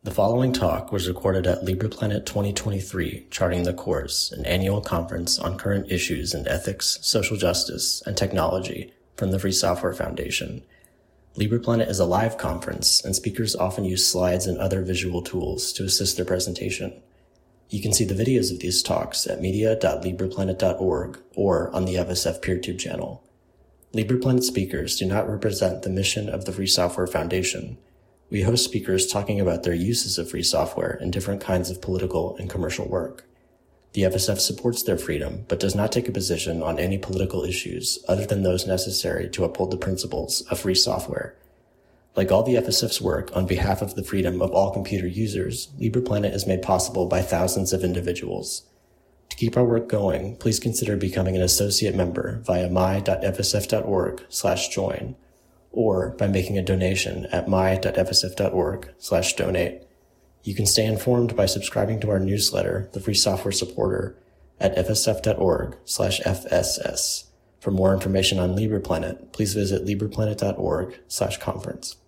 The following talk was recorded at LibrePlanet 2023, Charting the Course, an annual conference on current issues in ethics, social justice, and technology from the Free Software Foundation. LibrePlanet is a live conference, and speakers often use slides and other visual tools to assist their presentation. You can see the videos of these talks at media.libreplanet.org or on the FSF PeerTube channel. LibrePlanet speakers do not represent the mission of the Free Software Foundation. We host speakers talking about their uses of free software in different kinds of political and commercial work. The FSF supports their freedom, but does not take a position on any political issues other than those necessary to uphold the principles of free software. Like all the FSF's work on behalf of the freedom of all computer users, LibrePlanet is made possible by thousands of individuals. To keep our work going, please consider becoming an associate member via my.fsf.org/join. or by making a donation at my.fsf.org/donate. You can stay informed by subscribing to our newsletter, The Free Software Supporter, at fsf.org/fss. For more information on LibrePlanet, please visit libreplanet.org/conference.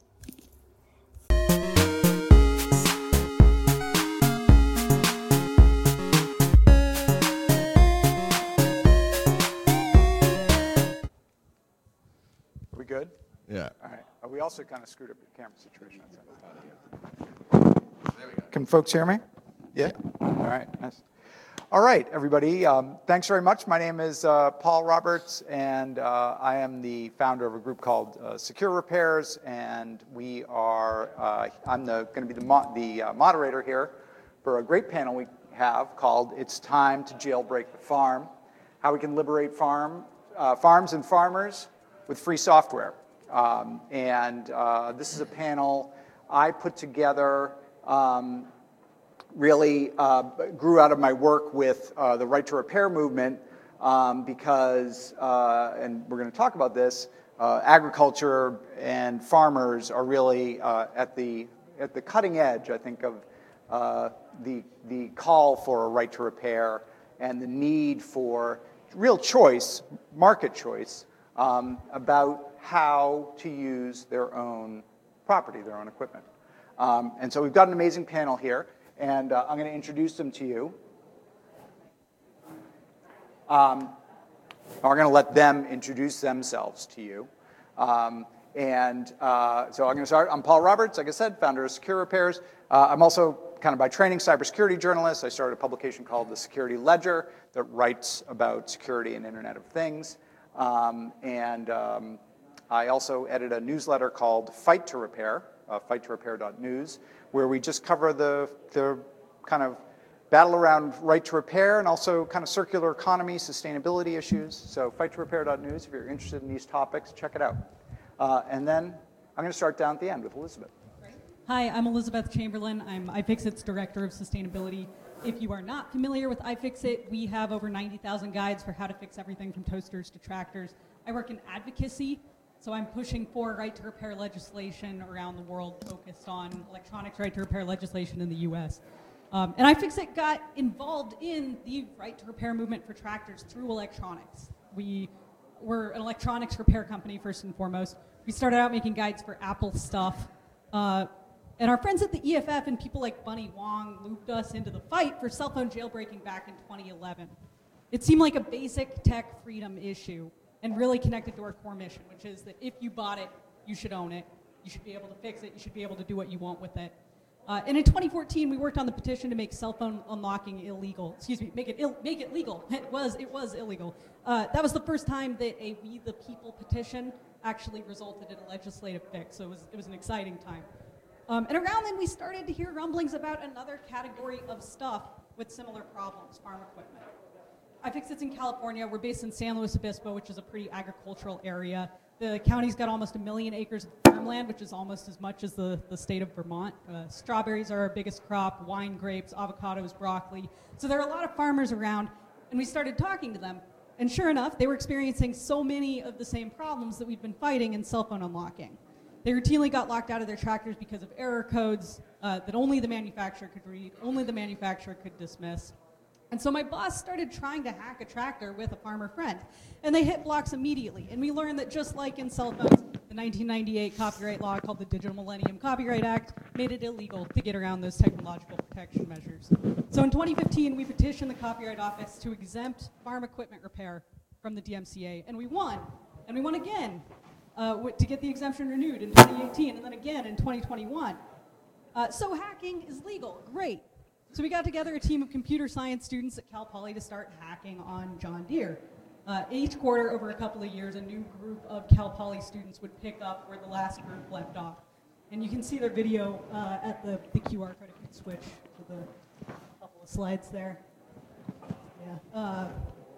Are we good? Yeah. All right. We also kind of screwed up your camera situation. There we go. Can folks hear me? Yeah? All right. Nice. All right, everybody. Thanks very much. My name is Paul Roberts, and I am the founder of a group called Secure Repairs, and we are, I'm going to be the moderator here for a great panel we have called It's Time to Jailbreak the Farm, How We Can Liberate Farms and Farmers with Free Software. This is a panel I put together, really grew out of my work with the Right to Repair movement because, and we're going to talk about this, agriculture and farmers are really at the cutting edge, I think, of the call for a right to repair and the need for real choice, market choice, about how to use their own property, their own equipment. And so we've got an amazing panel here, and I'm going to introduce them to you. We're going to let them introduce themselves to you. So I'm going to start. I'm Paul Roberts, like I said, founder of Secure Repairs. I'm also kind of by training cybersecurity journalist. I started a publication called The Security Ledger that writes about security and Internet of Things. I also edit a newsletter called Fight to Repair, fighttorepair.news, where we just cover the kind of battle around right to repair and also kind of circular economy, sustainability issues. So fighttorepair.news, if you're interested in these topics, check it out. And then I'm going to start down at the end with Elizabeth. Hi, I'm Elizabeth Chamberlain. I'm iFixit's Director of Sustainability. If you are not familiar with iFixit, we have over 90,000 guides for how to fix everything from toasters to tractors. I work in advocacy, so I'm pushing for right to repair legislation around the world focused on electronics right to repair legislation in the US. And iFixit got involved in the right to repair movement for tractors through electronics. We were an electronics repair company first and foremost. We started out making guides for Apple stuff. And our friends at the EFF and people like Bunny Wong looped us into the fight for cell phone jailbreaking back in 2011. It seemed like a basic tech freedom issue and really connected to our core mission, which is that if you bought it, you should own it. You should be able to fix it. You should be able to do what you want with it. And in 2014, we worked on the petition to make cell phone unlocking illegal. Excuse me, make it legal. It was illegal. That was the first time that a We the People petition actually resulted in a legislative fix. So it was an exciting time. And around then, we started to hear rumblings about another category of stuff with similar problems, farm equipment. iFixit's in California. We're based in San Luis Obispo, which is a pretty agricultural area. The county's got almost 1 million acres of farmland, which is almost as much as the state of Vermont. Strawberries are our biggest crop, wine, grapes, avocados, broccoli. So there are a lot of farmers around, and we started talking to them. And sure enough, they were experiencing so many of the same problems that we've been fighting in cell phone unlocking. They routinely got locked out of their tractors because of error codes that only the manufacturer could read, only the manufacturer could dismiss. And so my boss started trying to hack a tractor with a farmer friend, and they hit blocks immediately. And we learned that just like in cell phones, the 1998 copyright law called the Digital Millennium Copyright Act made it illegal to get around those technological protection measures. So in 2015, we petitioned the Copyright Office to exempt farm equipment repair from the DMCA, and we won. And we won again to get the exemption renewed in 2018, and then again in 2021. So hacking is legal, great. So we got together a team of computer science students at Cal Poly to start hacking on John Deere. Each quarter, over a couple of years, a new group of Cal Poly students would pick up where the last group left off. And you can see their video at the QR code. If you could switch to the couple of slides there. Yeah.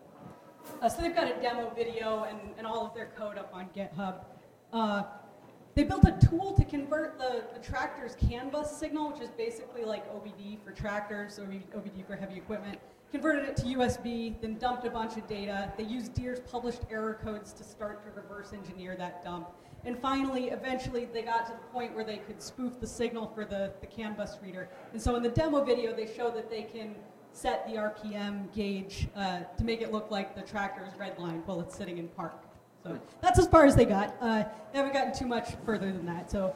So they've got a demo video and all of their code up on GitHub. They built a tool to convert the tractor's CAN bus signal, which is basically like OBD for tractors, so OBD for heavy equipment. Converted it to USB, then dumped a bunch of data. They used Deere's published error codes to start to reverse engineer that dump. And finally, eventually, they got to the point where they could spoof the signal for the CAN bus reader. And so in the demo video, they show that they can set the RPM gauge to make it look like the tractor is redlined while it's sitting in park. So that's as far as they got. They haven't gotten too much further than that. So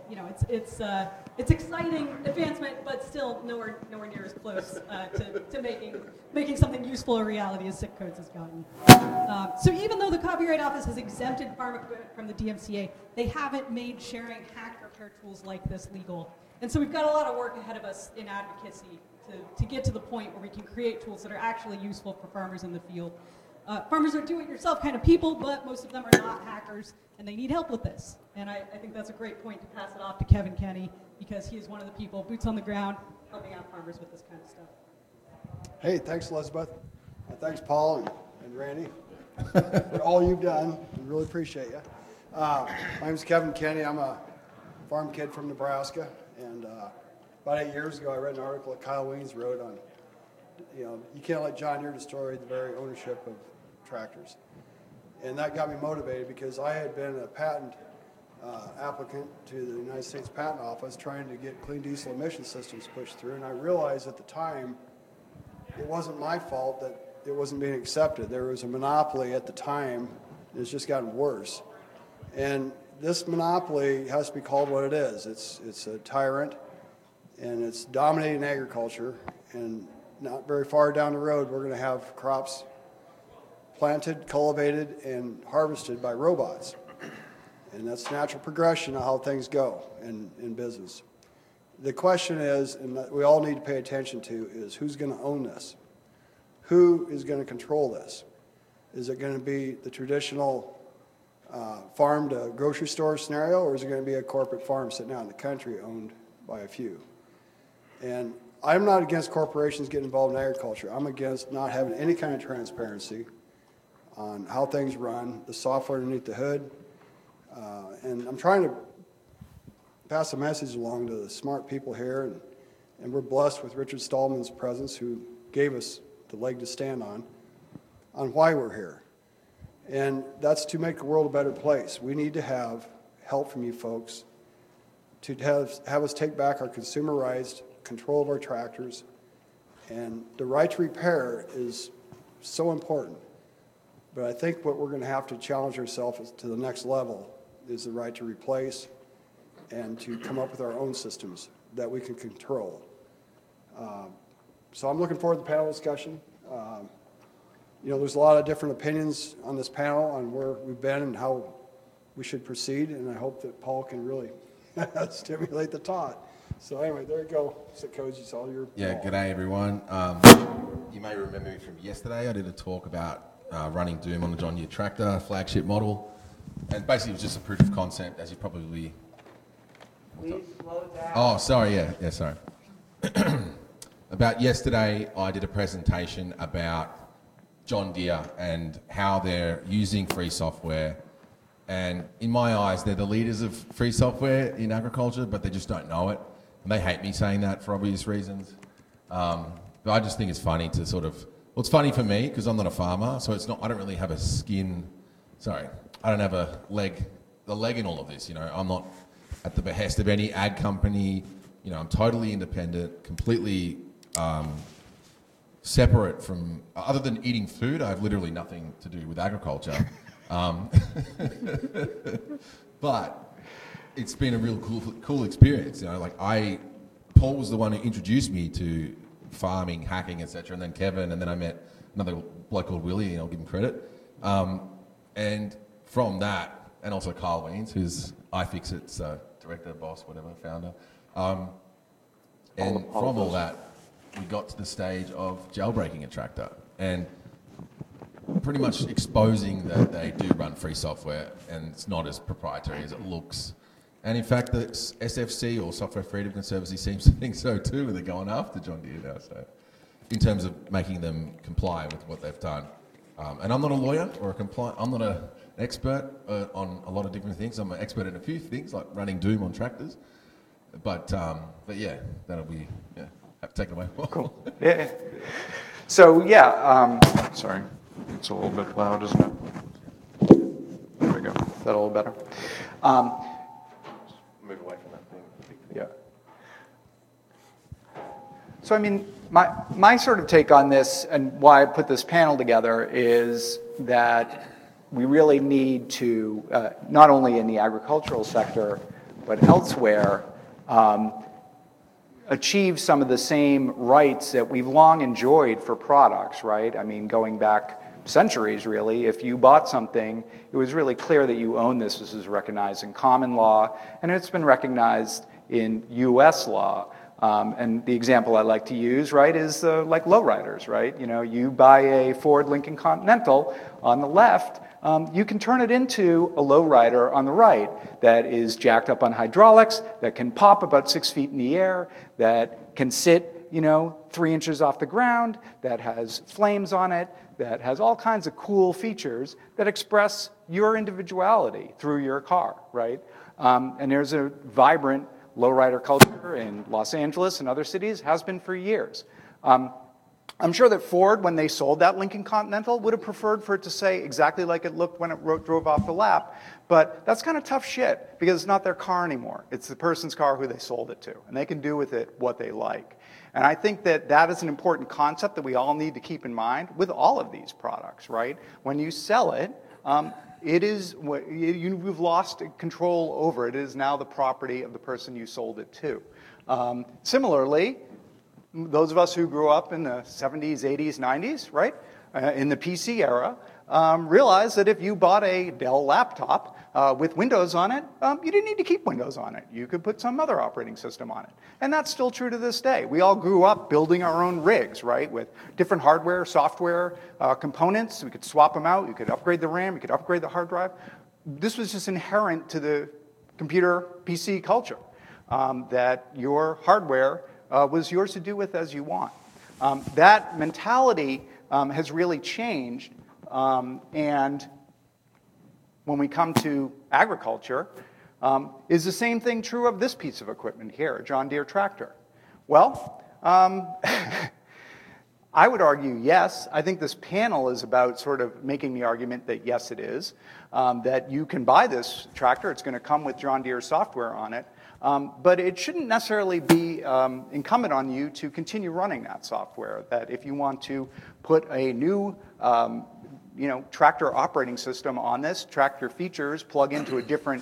it's exciting advancement, but still nowhere near as close to making something useful a reality as Sick Codes has gotten. So even though the Copyright Office has exempted farm equipment from the DMCA, they haven't made sharing hack repair tools like this legal. And so we've got a lot of work ahead of us in advocacy to get to the point where we can create tools that are actually useful for farmers in the field. Farmers are do-it-yourself kind of people, but most of them are not hackers, and they need help with this. And I think that's a great point to pass it off to Kevin Kenny, because he is one of the people, boots on the ground, helping out farmers with this kind of stuff. Hey, thanks, Elizabeth. Thanks, Paul and Randy, for all you've done. We really appreciate you. My name's Kevin Kenny. I'm a farm kid from Nebraska, and about 8 years ago, I read an article that Kyle Wiens wrote on, you can't let John Deere destroy the very ownership of tractors. And that got me motivated because I had been a patent applicant to the United States Patent Office trying to get clean diesel emission systems pushed through, and I realized at the time it wasn't my fault that it wasn't being accepted. There was a monopoly at the time. It's just gotten worse. And this monopoly has to be called what it is. It's a tyrant, and it's dominating agriculture, and not very far down the road, we're going to have crops planted, cultivated, and harvested by robots. And that's natural progression of how things go in business. The question is, and that we all need to pay attention to, is who's going to own this? Who is going to control this? Is it going to be the traditional farm to grocery store scenario, or is it going to be a corporate farm sitting out in the country owned by a few? And I'm not against corporations getting involved in agriculture. I'm against not having any kind of transparency on how things run, the software underneath the hood. And I'm trying to pass a message along to the smart people here, and we're blessed with Richard Stallman's presence, who gave us the leg to stand on why we're here. And that's to make the world a better place. We need to have help from you folks to have us take back our consumerized control of our tractors. And the right to repair is so important. But I think what we're going to have to challenge ourselves to the next level is the right to replace and to come up with our own systems that we can control. So I'm looking forward to the panel discussion. There's a lot of different opinions on this panel on where we've been and how we should proceed, and I hope that Paul can really stimulate the thought. So anyway, there you go. Koji, it's all your Yeah, g'day everyone. You may remember me from yesterday. I did a talk about running Doom on the John Deere tractor, flagship model. And basically it was just a proof of concept, as you probably... Please slow down. Oh, sorry, yeah, sorry. About yesterday, I did a presentation about John Deere and how they're using free software. And in my eyes, they're the leaders of free software in agriculture, but they just don't know it. And they hate me saying that for obvious reasons. But I just think it's funny to sort of... Well, it's funny for me because I'm not a farmer, so it's not. I don't really have a skin... Sorry, I don't have a leg in all of this, I'm not at the behest of any ag company. I'm totally independent, completely separate from... Other than eating food, I have literally nothing to do with agriculture. But it's been a real cool experience. You know, like Paul was the one who introduced me to farming, hacking, etc. And then Kevin, and then I met another bloke called Willie, and I'll give him credit. And from that, and also Carl Weens, who's iFixit's director, boss, whatever, founder. And from all that, we got to the stage of jailbreaking a tractor and pretty much exposing that they do run free software and it's not as proprietary as it looks. And in fact, the SFC, or Software Freedom Conservancy, seems to think so too, and they're going after John Deere now, so in terms of making them comply with what they've done. And I'm not a lawyer or I'm not an expert on a lot of different things. I'm an expert in a few things, like running Doom on tractors. But yeah, that'll be, take it away. Cool. Yeah. So sorry, it's a little bit loud, isn't it? There we go. Is that a little better? Move away from that thing. Yeah. So I mean, my sort of take on this and why I put this panel together is that we really need to, not only in the agricultural sector, but elsewhere, achieve some of the same rights that we've long enjoyed for products, right? I mean, going back centuries, really, if you bought something, it was really clear that you owned this. This is recognized in common law, and it's been recognized in U.S. law. And the example I like to use, right, is like lowriders, right? You know, you buy a Ford Lincoln Continental on the left, you can turn it into a lowrider on the right that is jacked up on hydraulics, that can pop about 6 feet in the air, that can sit, 3 inches off the ground, that has flames on it, that has all kinds of cool features that express your individuality through your car, right? And there's a vibrant lowrider culture in Los Angeles and other cities, has been for years. I'm sure that Ford, when they sold that Lincoln Continental, would have preferred for it to say exactly like it looked when it drove off the lap. But that's kind of tough shit, because it's not their car anymore. It's the person's car who they sold it to, and they can do with it what they like. And I think that that is an important concept that we all need to keep in mind with all of these products, right? When you sell it, you've lost control over it. It is now the property of the person you sold it to. Similarly, those of us who grew up in the 70s, 80s, 90s, right, in the PC era, realize that if you bought a Dell laptop with Windows on it, you didn't need to keep Windows on it. You could put some other operating system on it. And that's still true to this day. We all grew up building our own rigs, right, with different hardware, software components. We could swap them out. You could upgrade the RAM. You could upgrade the hard drive. This was just inherent to the computer PC culture, that your hardware was yours to do with as you want. That mentality has really changed. And when we come to agriculture, is the same thing true of this piece of equipment here, a John Deere tractor? Well, I would argue yes. I think this panel is about sort of making the argument that yes, it is, that you can buy this tractor. It's going to come with John Deere software on it. But it shouldn't necessarily be incumbent on you to continue running that software. That if you want to put a new tractor operating system on this, track your features, plug into a different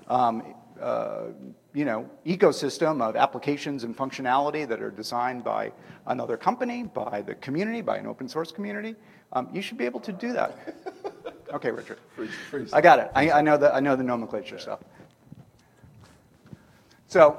ecosystem of applications and functionality that are designed by another company, by the community, by an open source community, you should be able to do that. Okay, Richard. I got it. I know the nomenclature stuff. So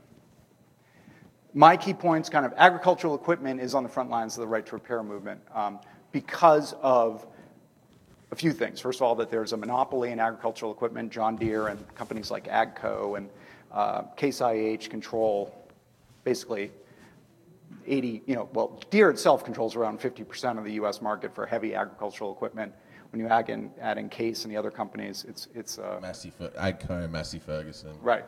my key points, kind of agricultural equipment is on the front lines of the right to repair movement because of a few things. First of all, that there's a monopoly in agricultural equipment. John Deere and companies like AGCO and Case IH control basically 80, Deere itself controls around 50% of the US market for heavy agricultural equipment. When you add in Case and the other companies, it's AGCO, Massey Ferguson. Right.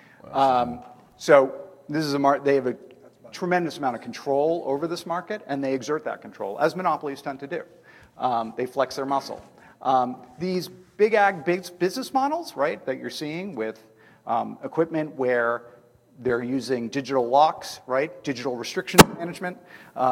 So this is they have a tremendous amount of control over this market, and they exert that control, as monopolies tend to do. They flex their muscle. These big ag business models, right, that you're seeing with equipment where they're using digital locks, right, digital restriction management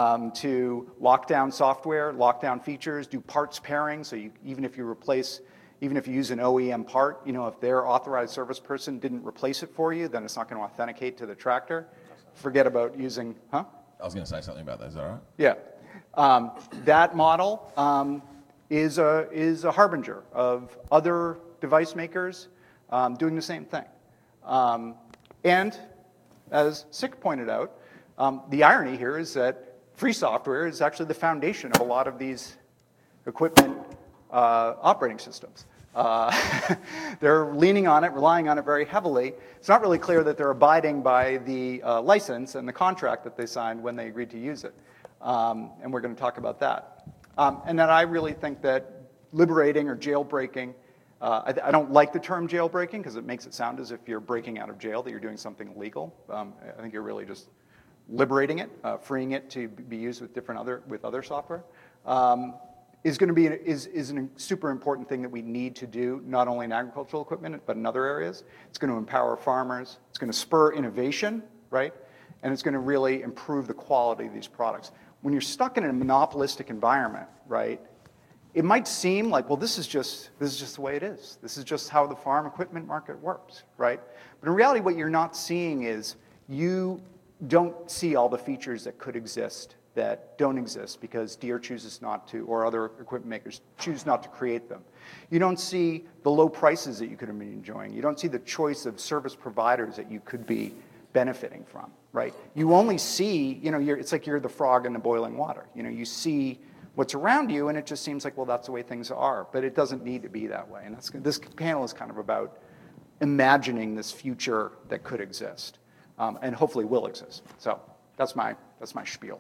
to lock down software, lock down features, do parts pairing, so even if you replace even if you use an OEM part, if their authorized service person didn't replace it for you, then it's not going to authenticate to the tractor. Forget about using, I was going to say something about that. Is that all right? Yeah. That model is a harbinger of other device makers doing the same thing. And as Sick pointed out, the irony here is that free software is actually the foundation of a lot of these equipment operating systems. They're leaning on it, relying on it very heavily. It's not really clear that they're abiding by the license and the contract that they signed when they agreed to use it. And we're going to talk about that. And then I really think that liberating or jailbreaking, I don't like the term jailbreaking because it makes it sound as if you're breaking out of jail, that you're doing something illegal. I think you're really just liberating it, freeing it to be used with other software. Is going to be is a super important thing that we need to do, not only in agricultural equipment, but in other areas. It's going to empower farmers. It's going to spur innovation, right? And it's going to really improve the quality of these products. When you're stuck in a monopolistic environment, right, it might seem like, well, this is just the way it is. This is just how the farm equipment market works, right? But in reality, what you're not seeing is you don't see all the features that could exist that don't exist because Deere chooses not to, or other equipment makers choose not to create them. You don't see the low prices that you could have been enjoying. You don't see the choice of service providers that you could be benefiting from, right? You only see, it's like you're the frog in the boiling water. You see what's around you, and it just seems like, well, that's the way things are. But it doesn't need to be that way. And this panel is kind of about imagining this future that could exist, and hopefully will exist. So that's my spiel.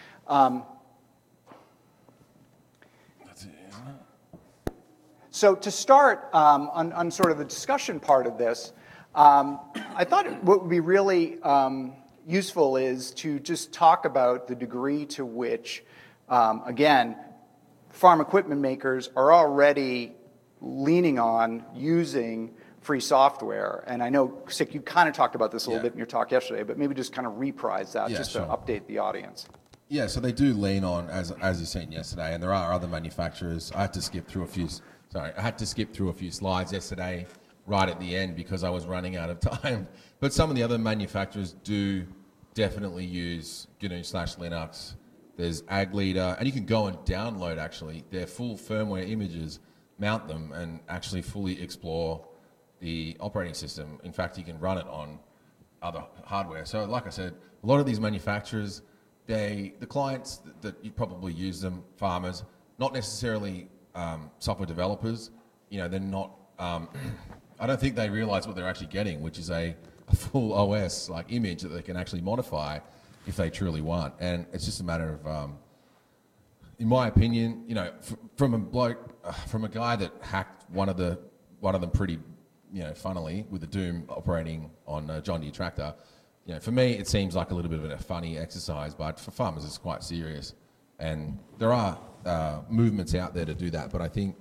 So to start on sort of the discussion part of this, I thought what would be really useful is to just talk about the degree to which, again, farm equipment makers are already leaning on using free software. And I know, Sick, you kind of talked about this a little bit in your talk yesterday, but maybe just kind of reprise that to update the audience. Yeah, so they do lean on, as you seen yesterday, and there are other manufacturers. I had to skip through a few slides yesterday, right at the end, because I was running out of time. But some of the other manufacturers do definitely use GNU/Linux. There's AgLeader, and you can go and download actually their full firmware images, mount them, and actually fully explore the operating system. In fact, you can run it on other hardware. So, like I said, a lot of these manufacturers, the clients that you probably use them, farmers, not necessarily software developers. They're not. I don't think they realize what they're actually getting, which is a full OS like image that they can actually modify if they truly want. And it's just a matter of, in my opinion, from a guy that hacked one of them pretty, funnily with the Doom operating on a John Deere tractor. For me, it seems like a little bit of a funny exercise, but for farmers, it's quite serious. And there are movements out there to do that, but I think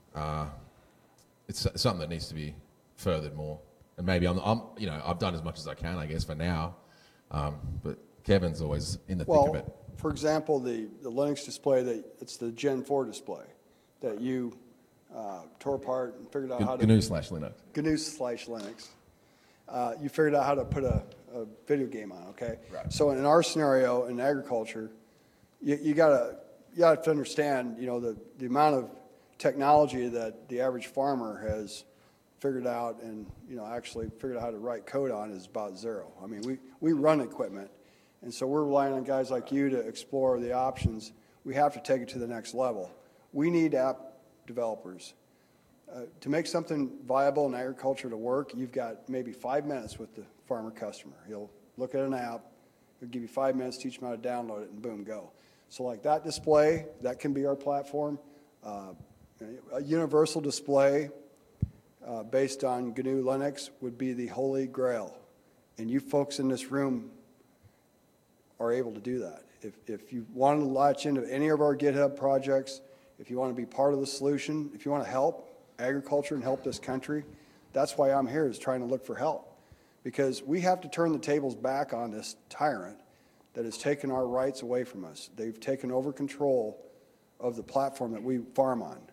it's something that needs to be furthered more. And maybe I've done as much as I can, I guess, for now. But Kevin's always in the thick of it. For example, the Linux display, it's the Gen 4 display that you tore apart and figured out how to... GNU/Linux. GNU/Linux. You figured out how to put a video game on, okay? Right. So in our scenario in agriculture, you gotta understand, the amount of technology that the average farmer has figured out and actually figured out how to write code on is about zero. I mean, we run equipment, and so we're relying on guys like you to explore the options. We have to take it to the next level. We need app developers. To make something viable in agriculture to work, you've got maybe 5 minutes with the farmer customer. He'll look at an app, he'll give you 5 minutes, teach him how to download it, and boom, go. So like that display, that can be our platform. A universal display based on GNU Linux would be the holy grail. And you folks in this room are able to do that. If you want to latch into any of our GitHub projects, if you want to be part of the solution, if you want to help agriculture and help this country, that's why I'm here, is trying to look for help. Because we have to turn the tables back on this tyrant that has taken our rights away from us. They've taken over control of the platform that we farm on.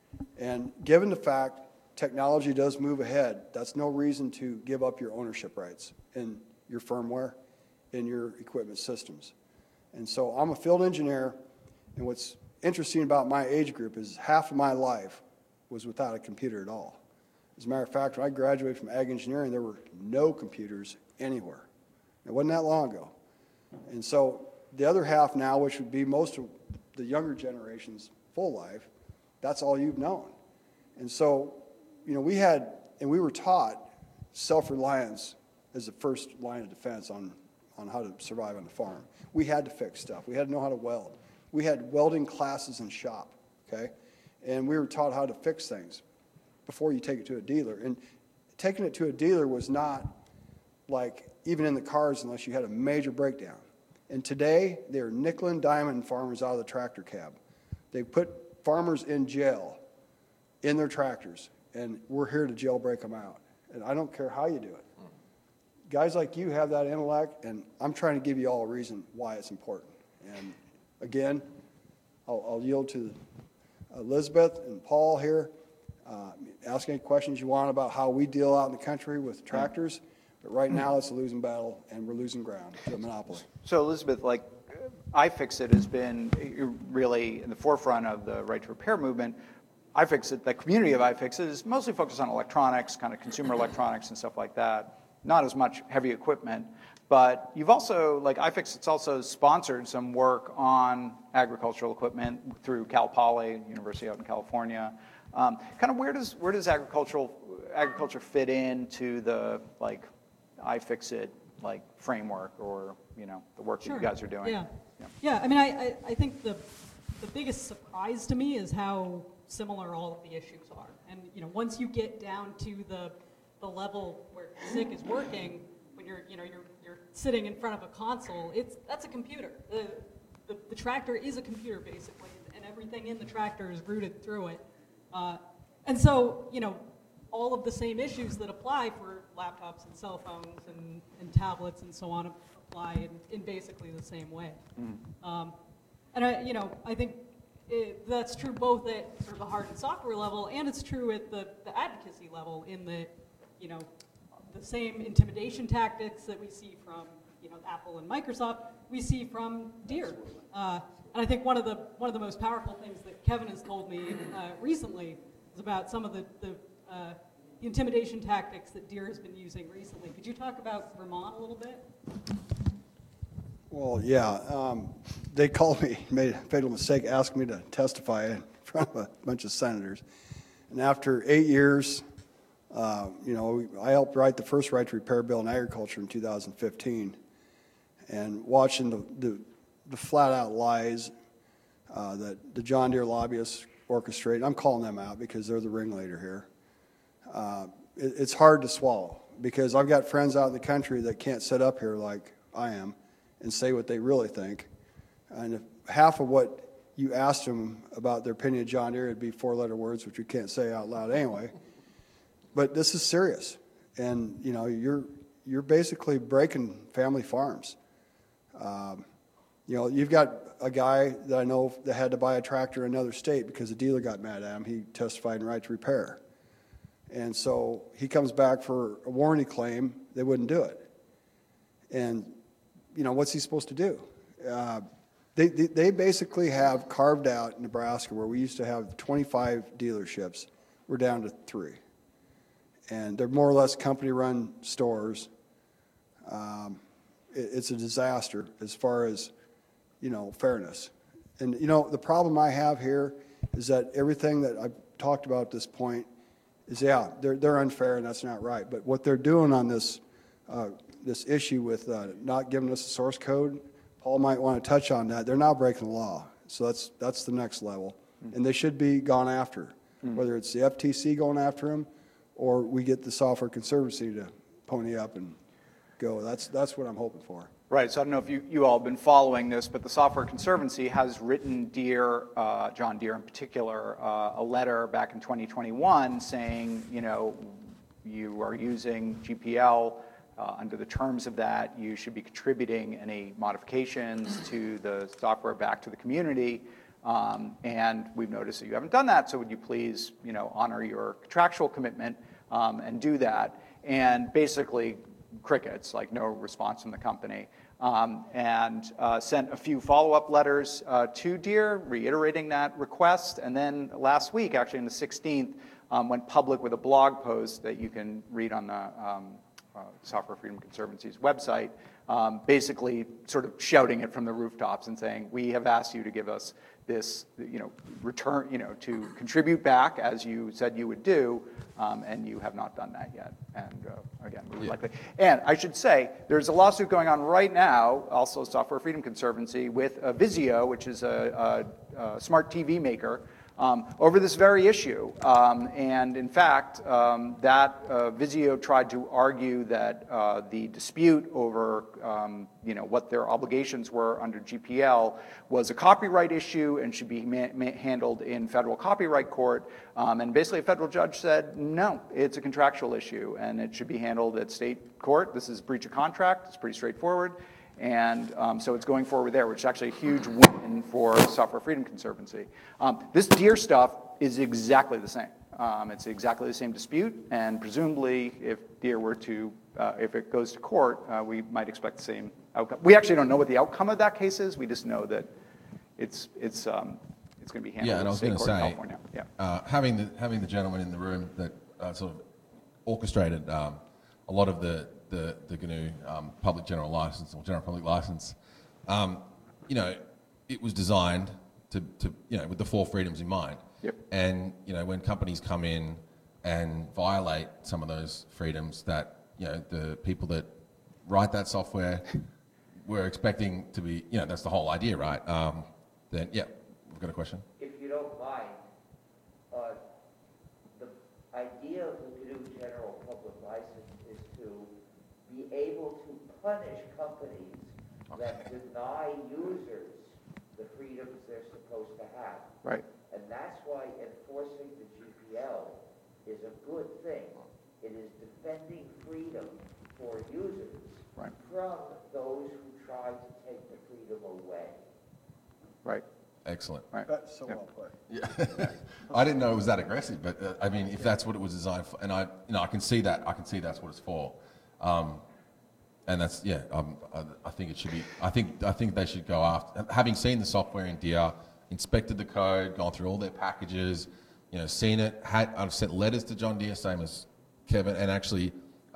And given the fact technology does move ahead, that's no reason to give up your ownership rights in your firmware, in your equipment systems. And so I'm a field engineer, and what's interesting about my age group is half of my life was without a computer at all. As a matter of fact, when I graduated from ag engineering, there were no computers anywhere. It wasn't that long ago. And so the other half now, which would be most of the younger generation's full life, that's all you've known. And so, we were taught self-reliance as the first line of defense on how to survive on the farm. We had to fix stuff. We had to know how to weld. We had welding classes in shop, okay? And we were taught how to fix things before you take it to a dealer. And taking it to a dealer was not like even in the cars unless you had a major breakdown. And today, they're nickel and diamond farmers out of the tractor cab. They put farmers in jail in their tractors, and we're here to jailbreak them out. And I don't care how you do it. Guys like you have that intellect, and I'm trying to give you all a reason why it's important. And again, I'll yield to Elizabeth and Paul here. Ask any questions you want about how we deal out in the country with tractors. But right now, it's a losing battle, and we're losing ground to a monopoly. So, Elizabeth, like iFixit has been really in the forefront of the right to repair movement. iFixit, the community of iFixit, is mostly focused on electronics, kind of consumer electronics and stuff like that. Not as much heavy equipment. But you've also, like iFixit's also sponsored some work on agricultural equipment through Cal Poly, University out in California. Kind of where does agriculture fit into the like iFixit like framework or the work that you guys are doing? Yeah. I mean, I think the biggest surprise to me is how similar all of the issues are. And once you get down to the level where SICK is working, when you're sitting in front of a console, that's a computer. The tractor is a computer basically, and everything in the tractor is routed through it. And so, all of the same issues that apply for laptops and cell phones and tablets and so on apply in basically the same way. And I think that's true both at sort of the hard and software level, and it's true at the advocacy level in the same intimidation tactics that we see from Apple and Microsoft, we see from Deere. And I think one of the most powerful things that Kevin has told me recently is about some of the intimidation tactics that Deere has been using recently. Could you talk about Vermont a little bit? Well, yeah. They called me, made a fatal mistake, asked me to testify in front of a bunch of senators. And after 8 years, I helped write the first right to repair bill in agriculture in 2015. And watching the flat-out lies that the John Deere lobbyists orchestrate, I'm calling them out because they're the ringleader here. It's hard to swallow because I've got friends out in the country that can't sit up here like I am and say what they really think. And if half of what you asked them about their opinion of John Deere, it'd be four-letter words, which you can't say out loud anyway. But this is serious. And, you're basically breaking family farms. You've got a guy that I know that had to buy a tractor in another state because the dealer got mad at him. He testified in right to repair. And so he comes back for a warranty claim. They wouldn't do it. And, what's he supposed to do? They basically have carved out Nebraska where we used to have 25 dealerships. We're down to 3. And they're more or less company-run stores. It's a disaster as far as, fairness. And, the problem I have here is that everything that I've talked about at this point is, they're unfair and that's not right. But what they're doing on this issue with not giving us the source code, Paul might want to touch on that. They're now breaking the law. So that's the next level. And they should be gone after, whether it's the FTC going after them or we get the Software Conservancy to pony up and go. That's what I'm hoping for. Right, so I don't know if you all have been following this, but the Software Conservancy has written Deere, John Deere in particular, a letter back in 2021 saying, you are using GPL. Under the terms of that, you should be contributing any modifications to the software back to the community. And we've noticed that you haven't done that, so would you please, honor your contractual commitment and do that? And basically, crickets, like no response from the company. And sent a few follow-up letters to Deere, reiterating that request. And then last week, actually on the 16th, went public with a blog post that you can read on the Software Freedom Conservancy's website, basically sort of shouting it from the rooftops and saying, we have asked you to give us this, return, to contribute back as you said you would do, and you have not done that yet. And again, we would like to. And I should say, there's a lawsuit going on right now, also Software Freedom Conservancy, with Vizio, which is a smart TV maker, over this very issue. And in fact, that Vizio tried to argue that the dispute over what their obligations were under GPL was a copyright issue and should be handled in federal copyright court. And basically a federal judge said, no, it's a contractual issue and it should be handled at state court. This is breach of contract. It's pretty straightforward. And so it's going forward there, which is actually a huge win for Software Freedom Conservancy. This Deere stuff is exactly the same. It's exactly the same dispute, and presumably if Deere were to, if it goes to court, we might expect the same outcome. We actually don't know what the outcome of that case is. We just know that it's going to be handled Yeah, and I was going to say, California. Yeah. having the gentleman in the room that sort of orchestrated a lot of the GNU public general license or general public license, it was designed to with the 4 freedoms in mind. Yep. And when companies come in and violate some of those freedoms, that the people that write that software were expecting to be, that's the whole idea, right? Then we've got a question. If you don't mind, the idea of the GNU General Public License is to be able to punish companies that deny users the freedoms they're supposed to have. Right. And that's why enforcing the GPL is a good thing. It is defending freedom for users Right. from those who try to take the freedom away. Right. Excellent. Right. That's so well put. Yeah, I didn't know it was that aggressive, but I mean, if that's what it was designed for, and I can see that. I can see that's what it's for. And that's I think it should be. I think they should go after. Having seen the software in Deere, inspected the code, gone through all their packages, seen it. I've sent letters to John Deere, same as Kevin, and actually,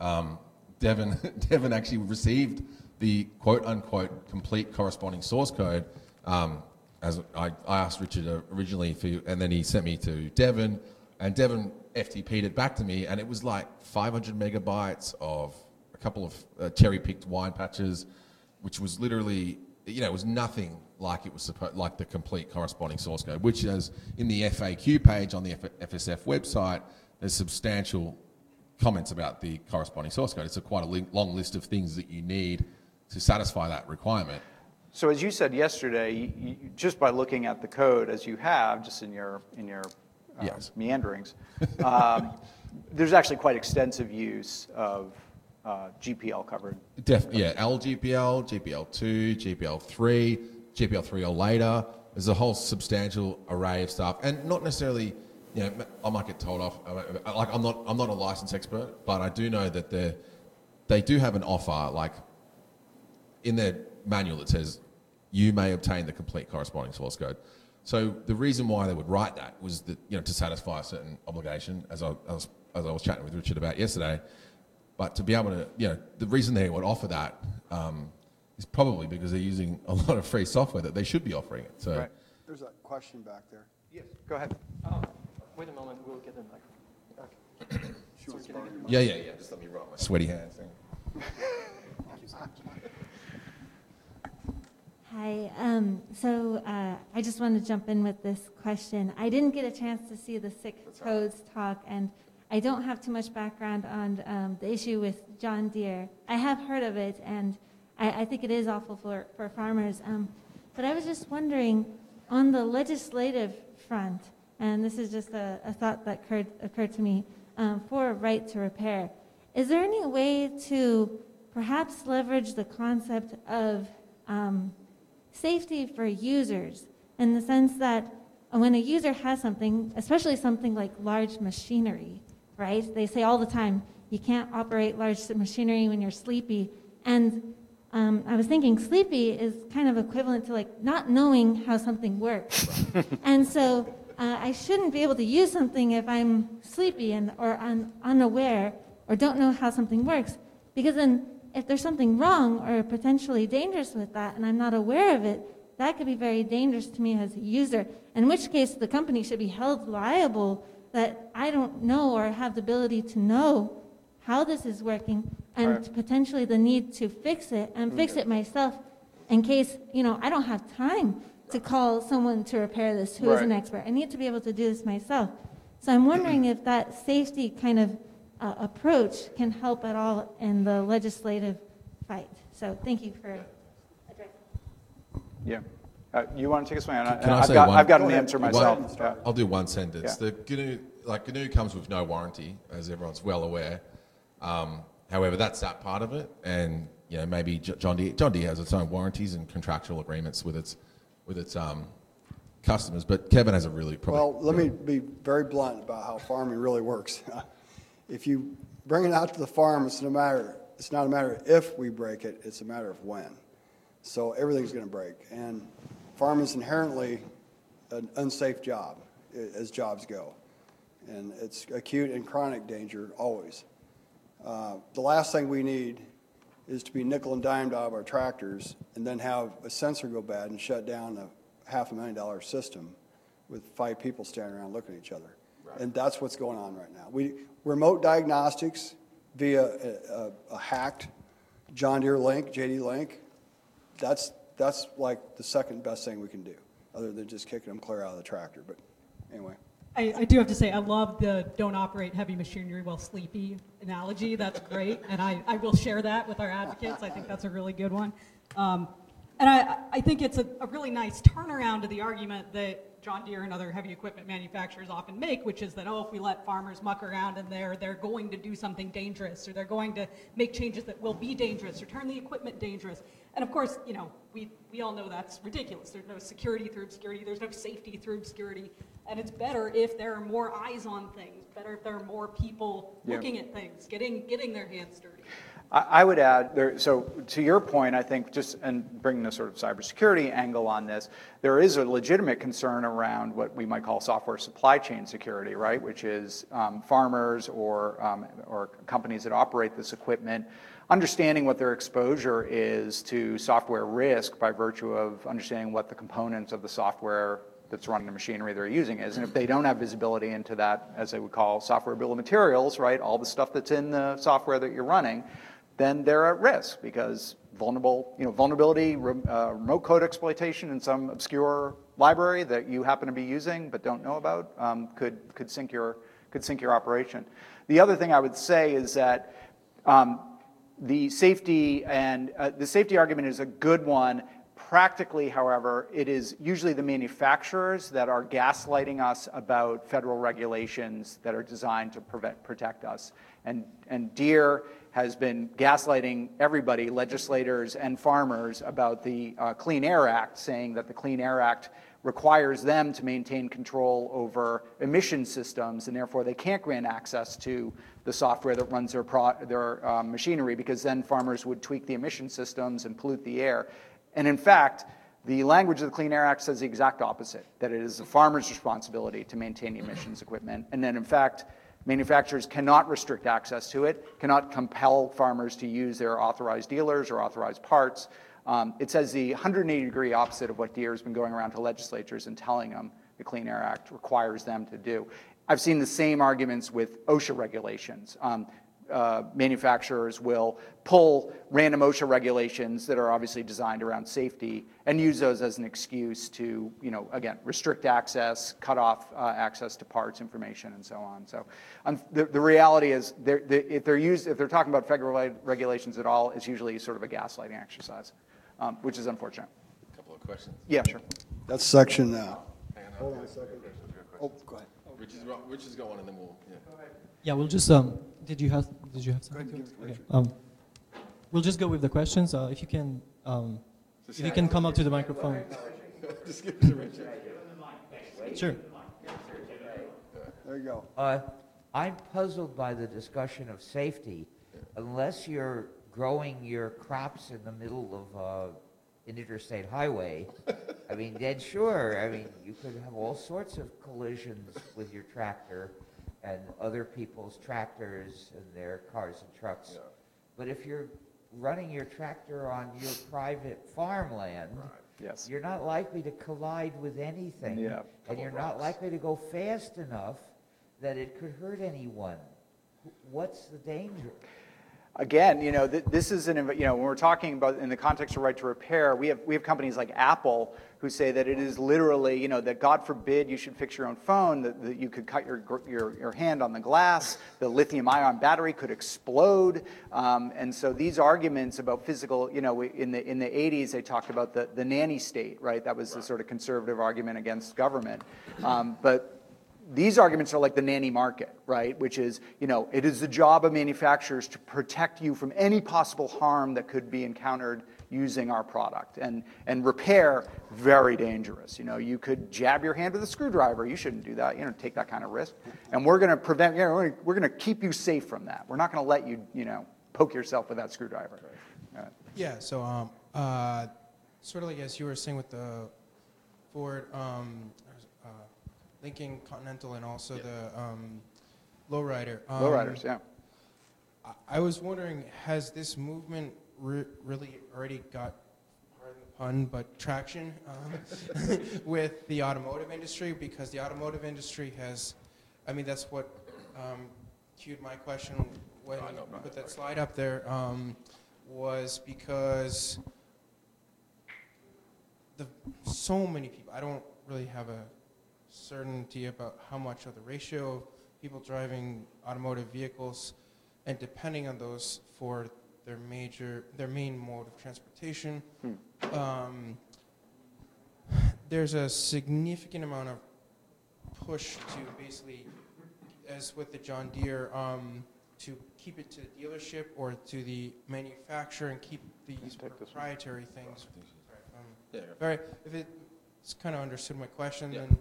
Devin actually received the quote unquote complete corresponding source code. As I asked Richard originally and then he sent me to Devin, and Devin FTP'd it back to me, and it was like 500 megabytes of a couple of cherry-picked wine patches, which was literally, it was nothing like it was like the complete corresponding source code, which is in the FAQ page on the FSF website. There's substantial comments about the corresponding source code. It's quite a long list of things that you need to satisfy that requirement. So as you said yesterday, you, just by looking at the code as you have, just in your Yes. meanderings, there's actually quite extensive use of GPL covered. LGPL, GPL2, GPL3, GPL3 or later. There's a whole substantial array of stuff, and not necessarily. I might get told off. Like I'm not a license expert, but I do know that they do have an offer, like in their manual that says you may obtain the complete corresponding source code. So the reason why they would write that was that to satisfy a certain obligation, as I was chatting with Richard about yesterday. But to be able to, the reason they would offer that is probably because they're using a lot of free software that they should be offering it. So Right. There's a question back there. Yes, go ahead. Wait a moment, we'll get the microphone. Okay. Sorry, can I get yeah. Just let me roll my sweaty hands. Hi. I just want to jump in with this question. I didn't get a chance to see the SICK codes talk, and I don't have too much background on the issue with John Deere. I have heard of it, and I think it is awful for farmers. But I was just wondering, on the legislative front, and this is just a thought that occurred to me, for a right to repair, is there any way to perhaps leverage the concept of safety for users in the sense that when a user has something, especially something like large machinery, right? They say all the time, you can't operate large machinery when you're sleepy. And I was thinking sleepy is kind of equivalent to like not knowing how something works. And so I shouldn't be able to use something if I'm sleepy or unaware or don't know how something works. Because then if there's something wrong or potentially dangerous with that and I'm not aware of it, that could be very dangerous to me as a user, in which case the company should be held liable that I don't know or have the ability to know how this is working and potentially the need to fix it and fix it myself in case, I don't have time to call someone to repair this who is an expert. I need to be able to do this myself. So I'm wondering if that safety kind of approach can help at all in the legislative fight. So thank you for addressing. Yeah. You want to take this one? I've got an answer myself. I'll do one sentence. Yeah. The GNU comes with no warranty, as everyone's well aware. However, that's that part of it, and maybe John Deere has its own warranties and contractual agreements with its customers. But Kevin has a really let me be very blunt about how farming really works. If you bring it out to the farm, it's not a matter of if we break it; it's a matter of when. So everything's going to break, and farming is inherently an unsafe job, as jobs go, and it's acute and chronic danger always. The last thing we need is to be nickel and dimed out of our tractors and then have a sensor go bad and shut down a $500,000 system with 5 people standing around looking at each other. Right. And that's what's going on right now. Remote diagnostics via a hacked John Deere link, JD link, that's like the second best thing we can do, other than just kicking them clear out of the tractor. But anyway. I do have to say, I love the don't operate heavy machinery while sleepy analogy. That's great. And I will share that with our advocates. I think that's a really good one. And I think it's a really nice turnaround to the argument that John Deere and other heavy equipment manufacturers often make, which is that, if we let farmers muck around in there, they're going to do something dangerous, or they're going to make changes that will be dangerous, or turn the equipment dangerous. And of course, we all know that's ridiculous. There's no security through obscurity. There's no safety through obscurity. And it's better if there are more eyes on things, better if there are more people looking at things, getting their hands dirty. I would add, so to your point, I think and bringing the sort of cybersecurity angle on this, there is a legitimate concern around what we might call software supply chain security, right? Which is farmers or companies that operate this equipment understanding what their exposure is to software risk by virtue of understanding what the components of the software that's running the machinery they're using is. And if they don't have visibility into that, as they would call software bill of materials, right, all the stuff that's in the software that you're running, then they're at risk because vulnerability, remote code exploitation in some obscure library that you happen to be using but don't know about could sink your operation. The other thing I would say is that the safety argument is a good one. Practically, however, it is usually the manufacturers that are gaslighting us about federal regulations that are designed to protect us. And Deere has been gaslighting everybody, legislators and farmers, about the Clean Air Act, saying that the Clean Air Act requires them to maintain control over emission systems, and therefore they can't grant access to the software that runs their machinery, because then farmers would tweak the emission systems and pollute the air. And in fact, the language of the Clean Air Act says the exact opposite, that it is the farmer's responsibility to maintain the emissions equipment. And then in fact, manufacturers cannot restrict access to it, cannot compel farmers to use their authorized dealers or authorized parts. It says the 180-degree opposite of what Deere has been going around to legislatures and telling them the Clean Air Act requires them to do. I've seen the same arguments with OSHA regulations. Manufacturers will pull random OSHA regulations that are obviously designed around safety and use those as an excuse to, again, restrict access, cut off access to parts, information, and so on. So the reality is, if they're talking about federal regulations at all, it's usually sort of a gaslighting exercise, which is unfortunate. A couple of questions. Yeah, sure. That's section. Hold on a second. Oh, go ahead. Rich is going, and then we'll. Yeah. Yeah, we'll just. Did you have something? Okay. We'll just go with the questions. If you can come up to the microphone. Just give it to Richard. Sure. There you go. I'm puzzled by the discussion of safety. Unless you're growing your crops in the middle of an interstate highway, I mean, then sure. I mean, you could have all sorts of collisions with your tractor and other people's tractors and their cars and trucks. Yeah. But if you're running your tractor on your private farmland, Yes. you're not likely to collide with anything. Yeah. And you're not likely to go fast enough that it could hurt anyone. What's the danger? Again, this is when we're talking about in the context of right to repair, we have companies like Apple who say that it is literally, that God forbid you should fix your own phone, that you could cut your hand on the glass, the lithium-ion battery could explode, and so these arguments about physical, in the 80s they talked about the nanny state, right? That was the sort of conservative argument against government, but these arguments are like the nanny market, right? Which is, it is the job of manufacturers to protect you from any possible harm that could be encountered using our product. And repair, very dangerous. You could jab your hand with a screwdriver. You shouldn't do that. Take that kind of risk. And we're going to prevent, we're going to keep you safe from that. We're not going to let you, poke yourself with that screwdriver. Yeah, so sort of like as you were saying with the Ford, Lincoln Continental and also the Lowrider. Lowriders, yeah. I was wondering, has this movement really already got, pardon the pun, but traction with the automotive industry? Because the automotive industry has, that's what cued my question when you put that slide up there, was because so many people, I don't really have a certainty about how much of the ratio of people driving automotive vehicles, and depending on those for their main mode of transportation, there's a significant amount of push to basically, as with the John Deere, to keep it to the dealership or to the manufacturer and keep these proprietary things. If it's kind of understood my question, then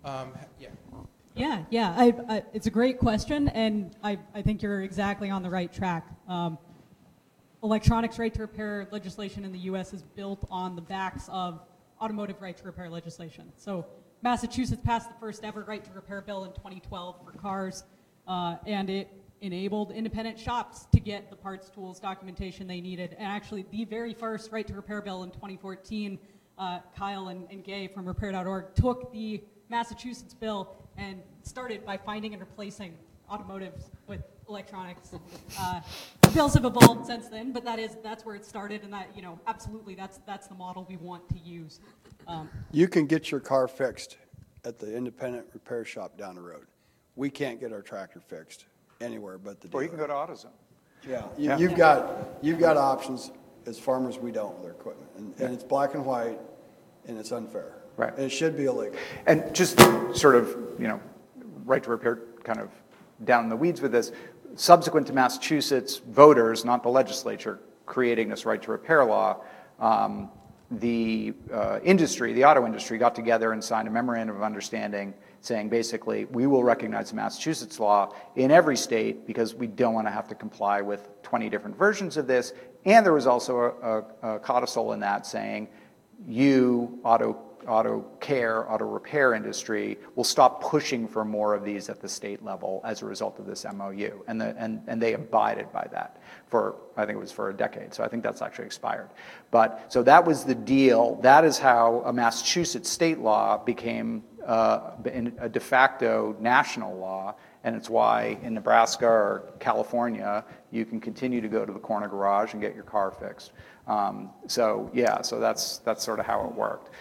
Yeah. It's a great question, and I think you're exactly on the right track. Electronics right to repair legislation in the U.S. is built on the backs of automotive right to repair legislation. So Massachusetts passed the first ever right to repair bill in 2012 for cars, and it enabled independent shops to get the parts, tools, documentation they needed. And actually, the very first right to repair bill in 2014, Kyle and Gay from Repair.org took the Massachusetts bill and started by finding and replacing automotives with electronics. Bills have evolved since then, but that's where it started, and that absolutely that's the model we want to use. You can get your car fixed at the independent repair shop down the road. We can't get our tractor fixed anywhere but the dealer. Or you can go to AutoZone. Yeah, you've got options. As farmers, we don't with our equipment, and it's black and white, and it's unfair. Right. And it should be illegal. And just sort of, right to repair kind of down in the weeds with this, subsequent to Massachusetts voters, not the legislature, creating this right to repair law, the industry, the auto industry, got together and signed a memorandum of understanding saying basically we will recognize the Massachusetts law in every state because we don't want to have to comply with 20 different versions of this. And there was also a codicil in that saying you, auto repair industry, will stop pushing for more of these at the state level as a result of this MOU. And they abided by that for, I think it was for a decade. So I think that's actually expired. But so that was the deal. That is how a Massachusetts state law became a de facto national law. And it's why in Nebraska or California, you can continue to go to the corner garage and get your car fixed. So that's sort of how it worked.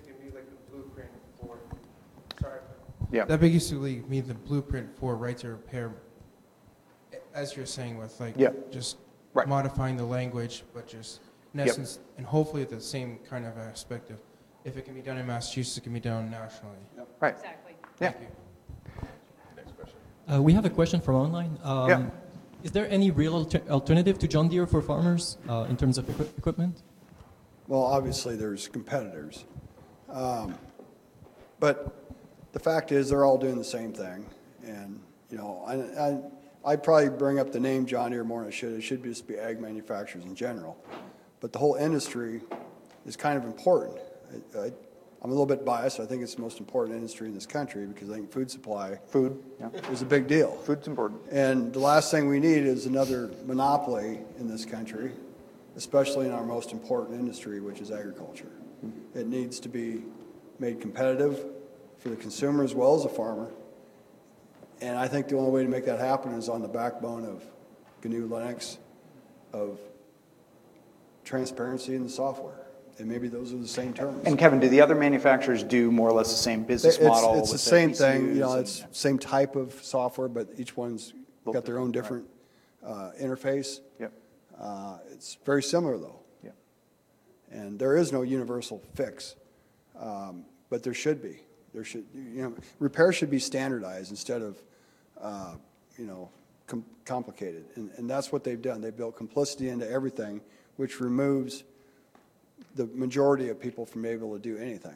Yeah. That basically means the blueprint for right to repair, as you're saying, with just modifying the language, but just in essence, and hopefully the same kind of aspect of if it can be done in Massachusetts, it can be done nationally. Yep. Right. Exactly. Yeah. Thank you. Next question. We have a question from online. Is there any real alternative to John Deere for farmers in terms of equipment? Well, obviously there's competitors. But the fact is, they're all doing the same thing. And, you know, I'd probably bring up the name John Deere more than I should. It should just be ag manufacturers in general. But the whole industry is kind of important. I'm a little bit biased. I think it's the most important industry in this country because I think food supply is a big deal. Food's important. And the last thing we need is another monopoly in this country, especially in our most important industry, which is agriculture. It needs to be made competitive for the consumer as well as the farmer. And I think the only way to make that happen is on the backbone of GNU Linux, of transparency in the software. And maybe those are the same terms. And Kevin, do the other manufacturers do more or less the same business model? It's the same thing. You know, it's same type of software, but each one's got their own different interface. Yep. It's very similar, though. Yep. And there is no universal fix, but there should be. There should, you know, repair should be standardized instead of, you know, complicated. And that's what they've done. They built complicity into everything, which removes the majority of people from being able to do anything.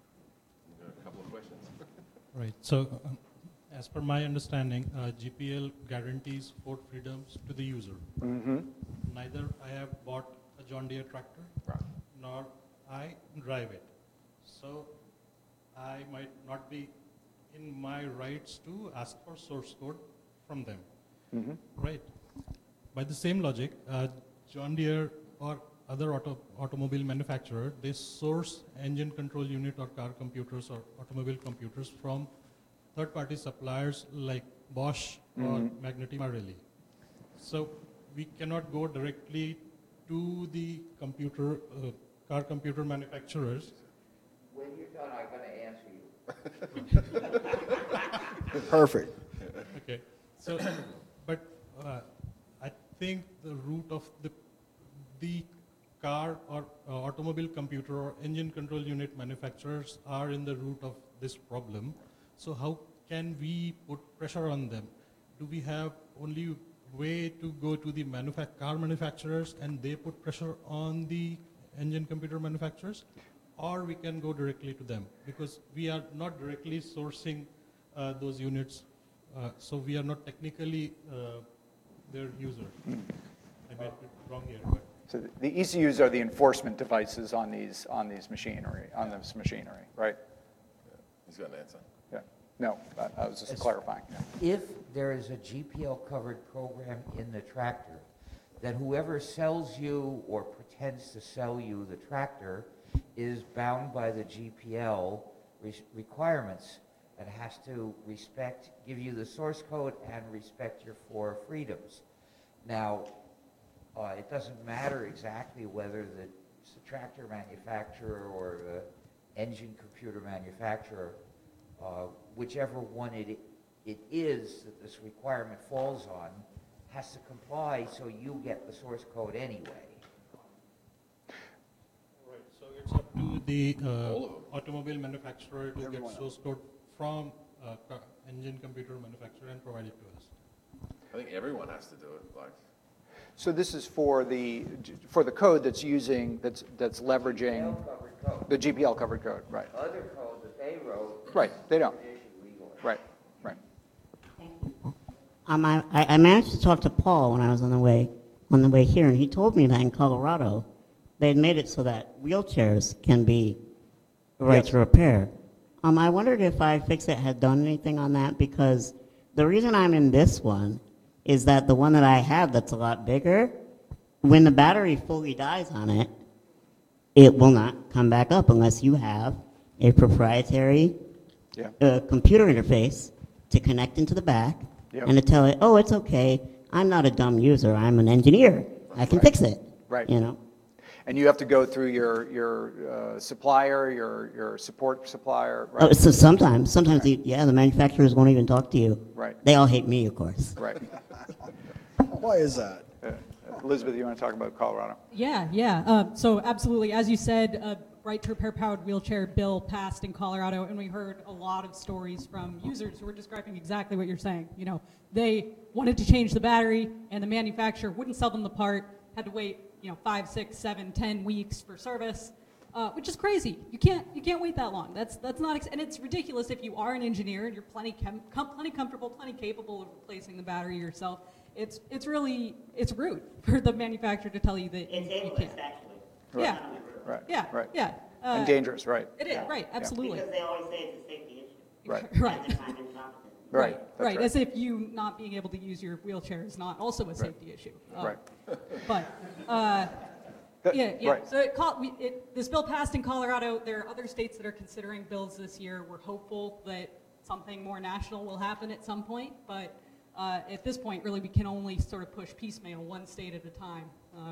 A couple of questions. Right. So, as per my understanding, GPL guarantees 4 freedoms to the user. Mm-hmm. Neither I have bought a John Deere tractor, nor I drive it. So, I might not be in my rights to ask for source code from them. Mm-hmm. Right. By the same logic, John Deere or other automobile manufacturer, they source engine control unit or car computers or automobile computers from third-party suppliers like Bosch or Magneti Marelli. So we cannot go directly to the computer, car computer manufacturers. When you're done, I'm going to answer you. Perfect. Okay. So, but I think the root of the car or automobile computer or engine control unit manufacturers are in the root of this problem. So how can we put pressure on them? Do we have only way to go to the car manufacturers and they put pressure on the engine computer manufacturers? Or we can go directly to them? Because we are not directly sourcing those units, so we are not technically their user. I might be wrong here, but. So the ECUs are the enforcement devices on this machinery, right? Yeah. He's got an answer. Yeah. No, I was just clarifying. If there is a GPL-covered program in the tractor, then whoever sells you or pretends to sell you the tractor is bound by the GPL requirements and has to give you the source code and respect your 4 freedoms. Now, it doesn't matter exactly whether the tractor manufacturer or the engine computer manufacturer, whichever one it is that this requirement falls on, has to comply so you get the source code anyway. Right, so it's up to the automobile manufacturer to get source code from engine computer manufacturer and provide it to us. I think everyone has to do it. Like. So this is for the code that's leveraging the GPL covered code, right? Other code that they wrote, right? They don't. Right. I managed to talk to Paul when I was on the way here, and he told me that in Colorado, they had made it so that wheelchairs can be right to repair. I wondered if iFixit had done anything on that, because the reason I'm in this one is that the one that I have that's a lot bigger, when the battery fully dies on it, it will not come back up unless you have a proprietary computer interface to connect into the back and to tell it, oh, it's okay, I'm not a dumb user, I'm an engineer, I can fix it. Right. You know. And you have to go through your supplier, your support supplier, right? Oh, so sometimes the manufacturers won't even talk to you. Right. They all hate me, of course. Right. Why is that? Elizabeth, you want to talk about Colorado? Yeah. So absolutely, as you said, a right to repair powered wheelchair bill passed in Colorado, and we heard a lot of stories from users who were describing exactly what you're saying. You know, they wanted to change the battery, and the manufacturer wouldn't sell them the part, had to wait 5, 6, 7, 10 weeks for service. which is crazy. You can't wait that long. That's not, and it's ridiculous if you are an engineer and you're plenty comfortable, plenty capable of replacing the battery yourself. It's rude for the manufacturer to tell you that you can't. Actually. Right. Yeah. Right. Yeah. Right. Yeah. And dangerous, right? It is, right, absolutely. Because they always say it's a safety issue. Right. Right. And they're kind of incompetent. Right. Right. As if you not being able to use your wheelchair is not also a safety issue. Right. But, yeah. Right. So this bill passed in Colorado. There are other states that are considering bills this year. We're hopeful that something more national will happen at some point. But at this point, really, we can only sort of push piecemeal, one state at a time.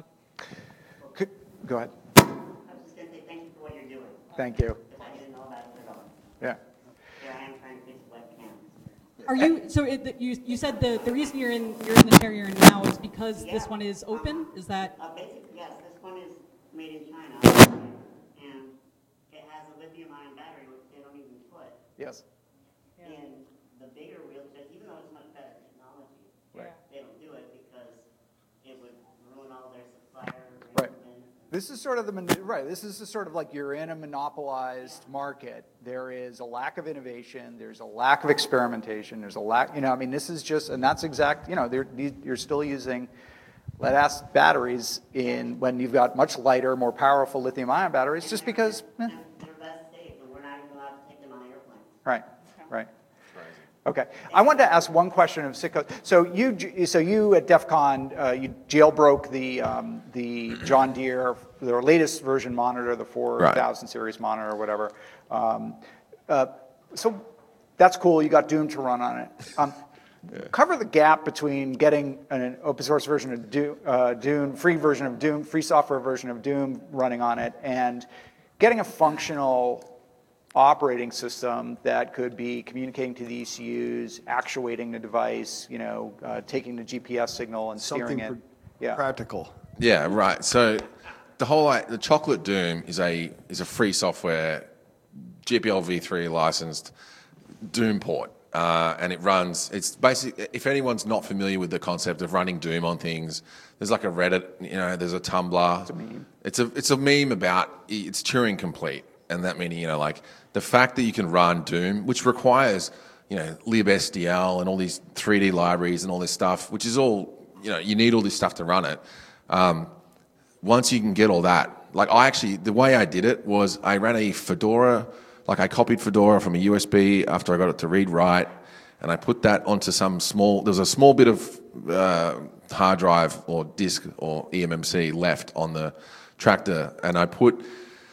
Go ahead. I was just going to say thank you for what you're doing. Thank you. Because I didn't know about it at all. Yeah. Here I am trying to fix webcams. Are you, so you said the reason you're in the chair you're in now is because this one is open? Is that? Basically, yes. This one is made in China, and it has a lithium-ion battery, which they don't even put Yes. in the bigger wheelchairs, even though it's much better technology. Right. They don't do it because it would ruin all their supplier Right. arrangements. This is sort of This is sort of like you're in a monopolized market. There is a lack of innovation. There's a lack of experimentation. There's a lack. I mean, this is just, and that's exact. You're still using lead-acid batteries when you've got much lighter, more powerful lithium-ion batteries, just because. They're less safe, and we're not even allowed to take them on airplanes. Right. Right. Okay. I wanted to ask one question of Sitco. So you at DEF CON, you jailbroke the John Deere, their latest version monitor, the 4000 series monitor or whatever. So that's cool. You got Doom to run on it. Cover the gap between getting an open source version of Doom, free version of Doom, free software version of Doom running on it, and getting a functional operating system that could be communicating to the ECUs, actuating the device, taking the GPS signal and steering it. Yeah. Practical. Yeah, right. So the Chocolate Doom is a free software, GPL v3 licensed Doom port, and it runs. It's basically, if anyone's not familiar with the concept of running Doom on things, there's like a Reddit, there's a Tumblr. It's a meme. It's a meme about it's Turing complete. And that meaning, the fact that you can run Doom, which requires, libSTL and all these 3D libraries and all this stuff, which is all, you need all this stuff to run it. Once you can get all that, the way I did it was I ran a Fedora, I copied Fedora from a USB after I got it to read write, and I put that onto there was a small bit of hard drive or disk or eMMC left on the tractor, and I put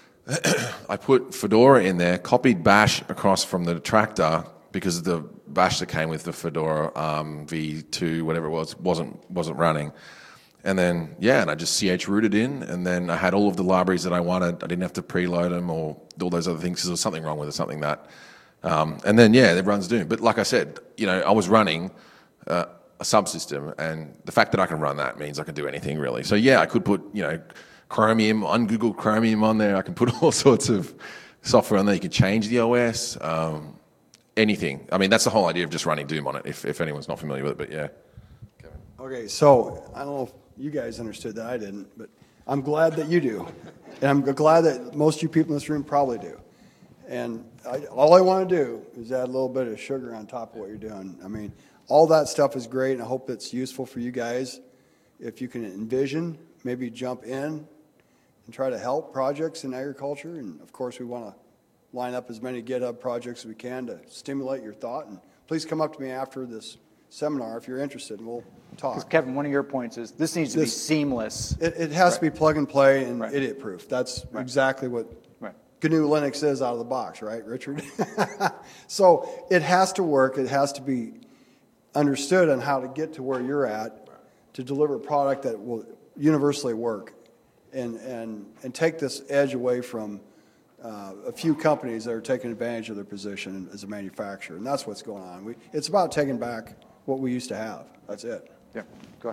Fedora in there, copied Bash across from the tractor because the Bash that came with the Fedora v2, whatever it was, wasn't running. And then, and I just chrooted in, and then I had all of the libraries that I wanted. I didn't have to preload them or all those other things because there was something wrong with it, something that. And then, it runs Doom. But like I said, I was running a subsystem, and the fact that I can run that means I can do anything really. So I could put, Chromium, ungoogled Chromium on there. I can put all sorts of software on there. You can change the OS, anything. I mean, that's the whole idea of just running Doom on it, if anyone's not familiar with it, but yeah. Okay, so I don't know if you guys understood that. I didn't, but I'm glad that you do. And I'm glad that most of you people in this room probably do. And all I want to do is add a little bit of sugar on top of what you're doing. I mean, all that stuff is great, and I hope it's useful for you guys. If you can envision, maybe jump in and try to help projects in agriculture. And of course, we want to line up as many GitHub projects as we can to stimulate your thought. And please come up to me after this seminar if you're interested, and we'll talk. Because Kevin, one of your points is this needs to be seamless. It has to be plug and play and idiot-proof. That's exactly what GNU Linux is out of the box, right, Richard? So it has to work. It has to be understood on how to get to where you're at to deliver a product that will universally work. And take this edge away from a few companies that are taking advantage of their position as a manufacturer. And that's what's going on. It's about taking back what we used to have. That's it. Yeah, go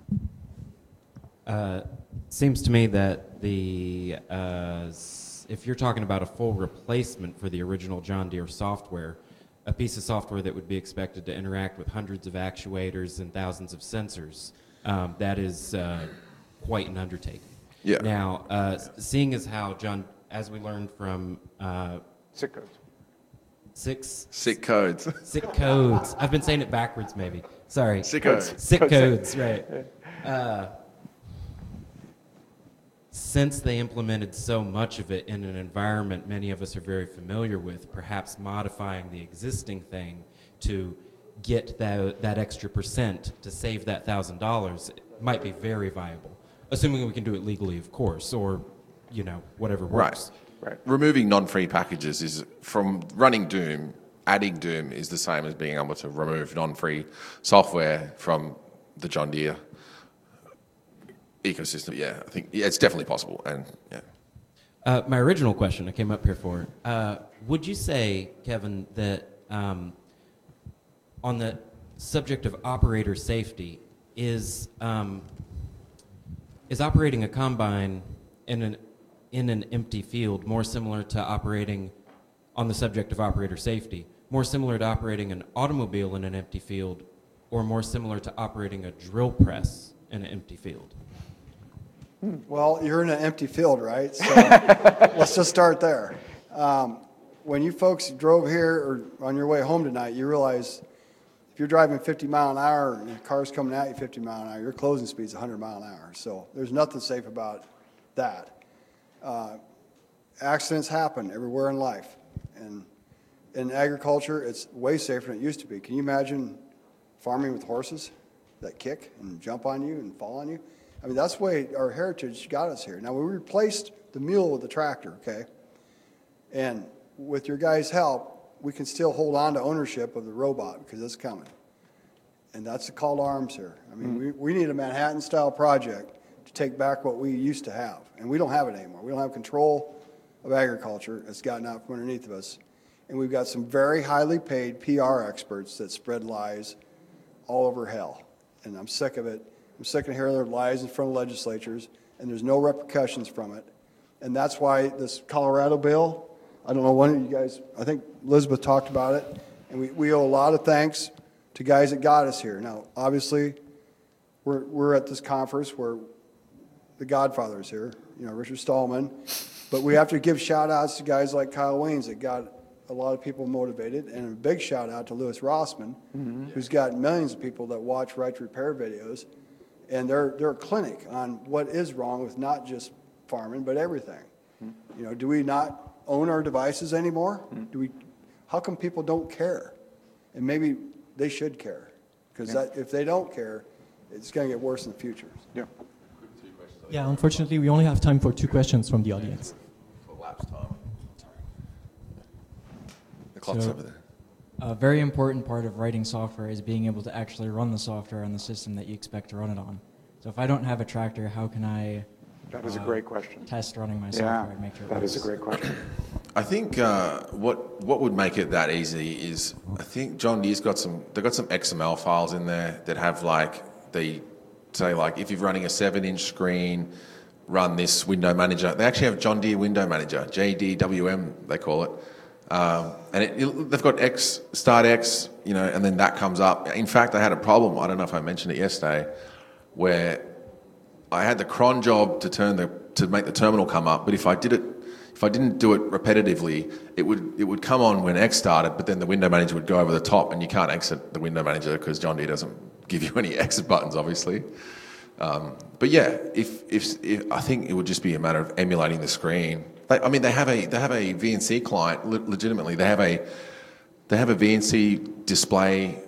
ahead. Seems to me that if you're talking about a full replacement for the original John Deere software, a piece of software that would be expected to interact with hundreds of actuators and thousands of sensors, that is quite an undertaking. Yeah. Now, seeing as how as we learned from SIC codes. SIC codes. SIC codes. I've been saying it backwards, maybe. Sorry. SIC codes. SIC codes, right. Since they implemented so much of it in an environment many of us are very familiar with, perhaps modifying the existing thing to get that extra percent to save that $1,000 might be very viable, assuming we can do it legally, of course, or whatever works. Right. Removing non-free packages is, from running Doom, adding Doom is the same as being able to remove non-free software from the John Deere ecosystem. Yeah, I think it's definitely possible. And yeah. My original question I came up here for, would you say, Kevin, that on the subject of operator safety, is operating a combine in an empty field more similar to operating, on the subject of operator safety, more similar to operating an automobile in an empty field, or more similar to operating a drill press in an empty field? Well, you're in an empty field, right? So let's just start there. When you folks drove here or on your way home tonight, you realize if you're driving 50 mile an hour and a car's coming at you 50 mile an hour, your closing speed's 100 mile an hour. So there's nothing safe about that. Accidents happen everywhere in life, and in agriculture, it's way safer than it used to be. Can you imagine farming with horses that kick and jump on you and fall on you? I mean, that's the way our heritage got us here. Now, we replaced the mule with the tractor, okay? And with your guys' help, we can still hold on to ownership of the robot because it's coming. And that's the call to arms here. I mean, we need a Manhattan-style project to take back what we used to have. And we don't have it anymore. We don't have control of agriculture. It's gotten out from underneath of us. And we've got some very highly paid PR experts that spread lies all over hell. And I'm sick of it. I'm sick of hearing their lies in front of legislatures, and there's no repercussions from it. And that's why this Colorado bill, I don't know, one of you guys, I think Elizabeth talked about it, and we owe a lot of thanks to guys that got us here. Now, obviously, we're at this conference where the Godfather is here, Richard Stallman, but we have to give shout-outs to guys like Kyle Waynes that got a lot of people motivated, and a big shout-out to Louis Rossman, who's got millions of people that watch Right to Repair videos, and they're a clinic on what is wrong with not just farming, but everything. Do we not own our devices anymore? How come people don't care? And maybe they should care, because if they don't care, it's going to get worse in the future. Yeah. Yeah, unfortunately, we only have time for 2 questions from the audience. For lapse time. The clock's over there. A very important part of writing software is being able to actually run the software on the system that you expect to run it on. So if I don't have a tractor, how can I That is a great question. Test running my software and make sure it that works? is a great question. I think what would make it that easy is, I think John Deere's got some XML files in there that have they say if you're running a 7-inch screen, run this window manager. They actually have John Deere Window Manager, JDWM they call it. And they've got start X, and then that comes up. In fact, I had a problem, I don't know if I mentioned it yesterday, where I had the cron job to make the terminal come up, but if I didn't do it repetitively, it would come on when X started, but then the window manager would go over the top, and you can't exit the window manager because John Deere doesn't give you any exit buttons, obviously. But yeah, if I think it would just be a matter of emulating the screen. They have a VNC client. Legitimately, they have a VNC display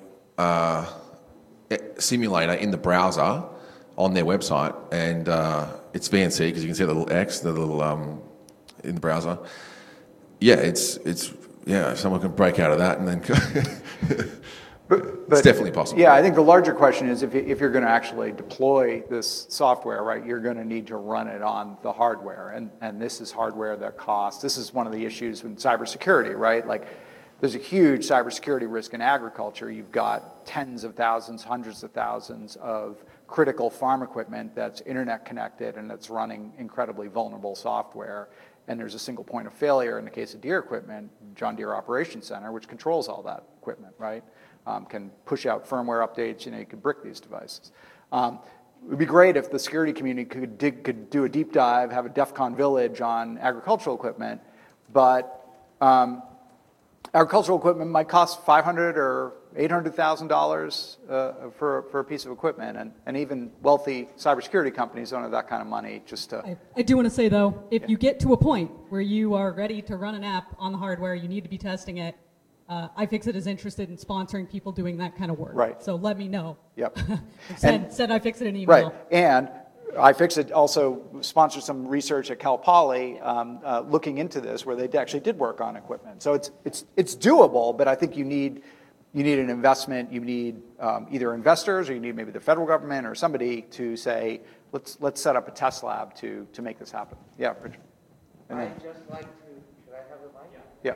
simulator in the browser on their website, and it's VNC because you can see the little X, the little in the browser. Yeah, it's if someone can break out of that and then. But it's definitely possible. Yeah, I think the larger question is if you're going to actually deploy this software, right, you're going to need to run it on the hardware. And this is hardware that costs. This is one of the issues with cybersecurity, right? There's a huge cybersecurity risk in agriculture. You've got tens of thousands, hundreds of thousands of critical farm equipment that's internet connected and that's running incredibly vulnerable software. And there's a single point of failure in the case of Deere equipment, John Deere Operations Center, which controls all that equipment, right? Can push out firmware updates, you can brick these devices. it would be great if the security community could do a deep dive, have a DEF CON village on agricultural equipment, but agricultural equipment might cost $500,000 or $800,000 for a piece of equipment, and even wealthy cybersecurity companies don't have that kind of money just to... I do want to say, though, if you get to a point where you are ready to run an app on the hardware, you need to be testing it, iFixit is interested in sponsoring people doing that kind of work. Right. So let me know. Yep. send iFixit an email. Right, and iFixit also sponsored some research at Cal Poly looking into this, where they actually did work on equipment. So it's doable, but I think you need an investment. You need either investors, or you need maybe the federal government or somebody to say, let's set up a test lab to make this happen. Yeah, Richard. I'd just like to. Should I have the mic? Yeah.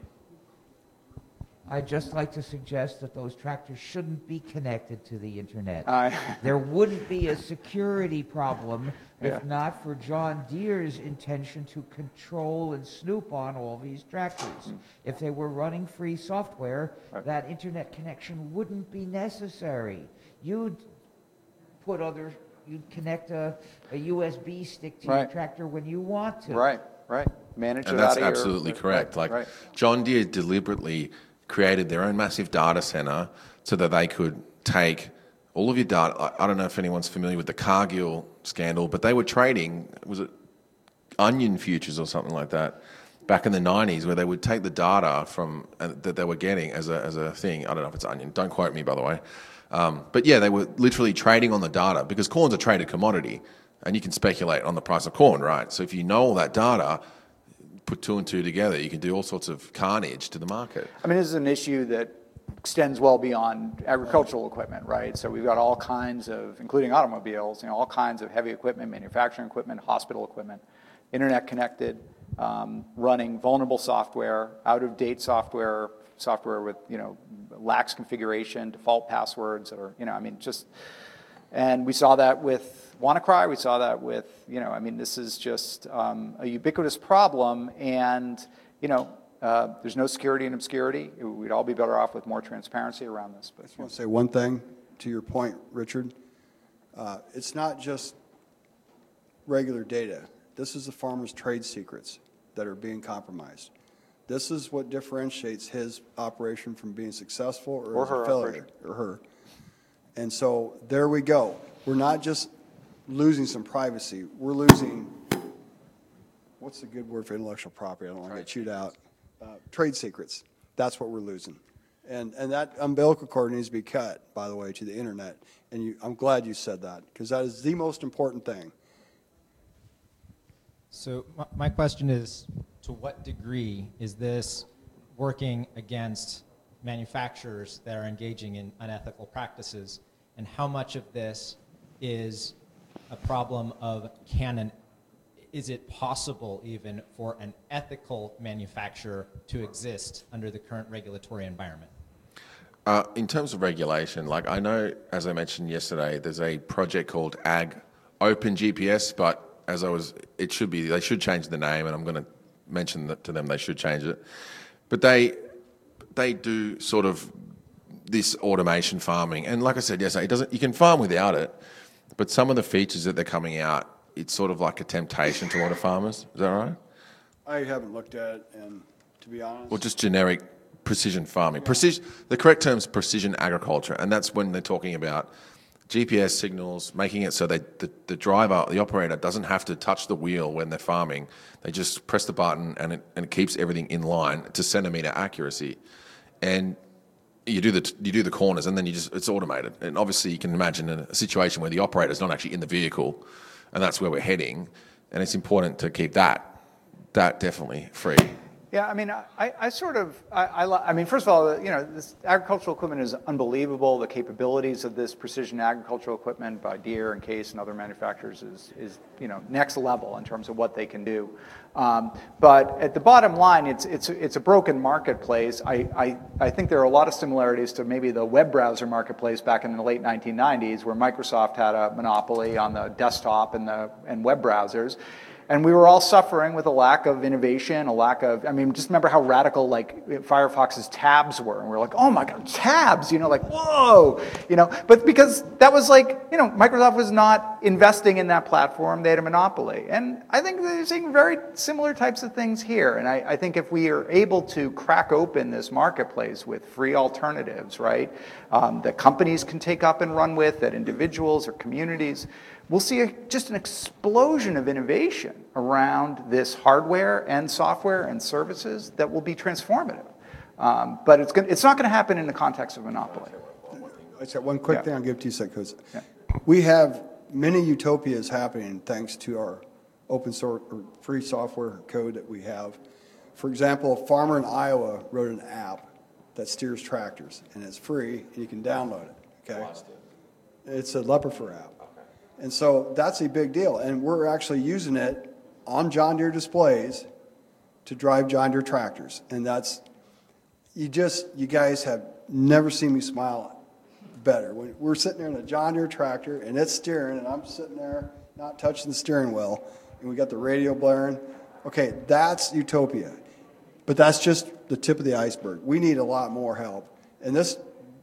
I'd just like to suggest that those tractors shouldn't be connected to the internet. There wouldn't be a security problem if not for John Deere's intention to control and snoop on all these tractors. If they were running free software, that internet connection wouldn't be necessary. You'd connect a USB stick to your tractor when you want to. Right. Manage it and that's out of absolutely correct. John Deere deliberately created their own massive data center so that they could take all of your data. I don't know if anyone's familiar with the Cargill scandal, but they were trading, was it onion futures or something like that, back in the 90s, where they would take the data from that they were getting as a thing. I don't know if it's onion. Don't quote me, by the way. But yeah, they were literally trading on the data, because corn's a traded commodity, and you can speculate on the price of corn, right? So if you know all that data, put two and two together, you can do all sorts of carnage to the market. I mean, this is an issue that extends well beyond agricultural equipment, right? So we've got all kinds of, including automobiles, all kinds of heavy equipment, manufacturing equipment, hospital equipment, internet connected, running vulnerable software, out-of-date software with, lax configuration, default passwords, or, and we saw that with WannaCry, we saw that with, this is just a ubiquitous problem, and, there's no security in obscurity. We'd all be better off with more transparency around this. But I just want to say one thing to your point, Richard. It's not just regular data. This is the farmer's trade secrets that are being compromised. This is what differentiates his operation from being successful or as a failure, or her. And so there we go. We're not just losing some privacy. We're losing, what's the good word for intellectual property? I don't want to get chewed out. Trade secrets. That's what we're losing. And that umbilical cord needs to be cut, by the way, to the internet. And I'm glad you said that, because that is the most important thing. So my question is, to what degree is this working against manufacturers that are engaging in unethical practices, and how much of this is a problem of is it possible even for an ethical manufacturer to exist under the current regulatory environment? In terms of regulation, I know, as I mentioned yesterday, there's a project called Ag Open GPS, but they should change the name, and I'm going to mention that to them, they should change it. But they do sort of this automation farming, and like I said yesterday, you can farm without it, but some of the features that they're coming out, it's sort of like a temptation to a lot of farmers. Is that right? I haven't looked at it, and to be honest... Well, just generic precision farming. The correct term is precision agriculture, and that's when they're talking about GPS signals, making it so that the driver, the operator, doesn't have to touch the wheel when they're farming. They just press the button, and it keeps everything in line to centimetre accuracy. And you do the corners, and then it's automated. And obviously, you can imagine a situation where the operator's not actually in the vehicle, and that's where we're heading. And it's important to keep that definitely free. Yeah, I mean, first of all, this agricultural equipment is unbelievable. The capabilities of this precision agricultural equipment by Deere and Case and other manufacturers is next level in terms of what they can do. But at the bottom line, it's a broken marketplace. I think there are a lot of similarities to maybe the web browser marketplace back in the late 1990s, where Microsoft had a monopoly on the desktop and web browsers. And we were all suffering with a lack of innovation, a lack of, I mean, just remember how radical like Firefox's tabs were. And we were like, oh my God, tabs, like, whoa, but because that was like, Microsoft was not investing in that platform, they had a monopoly. And I think they're seeing very similar types of things here. And I think if we are able to crack open this marketplace with free alternatives, right, that companies can take up and run with, that individuals or communities, we'll see just an explosion of innovation around this hardware and software and services that will be transformative. But it's not going to happen in the context of monopoly. I said one quick thing I'll give to you, because we have many utopias happening thanks to our open source or free software code that we have. For example, a farmer in Iowa wrote an app that steers tractors, and it's free, and you can download it. Okay, it's a Leperfer app. And so that's a big deal. And we're actually using it on John Deere displays to drive John Deere tractors. And that's, you guys have never seen me smile better. When we're sitting there in a John Deere tractor and it's steering and I'm sitting there not touching the steering wheel and we got the radio blaring. Okay, that's utopia. But that's just the tip of the iceberg. We need a lot more help. And this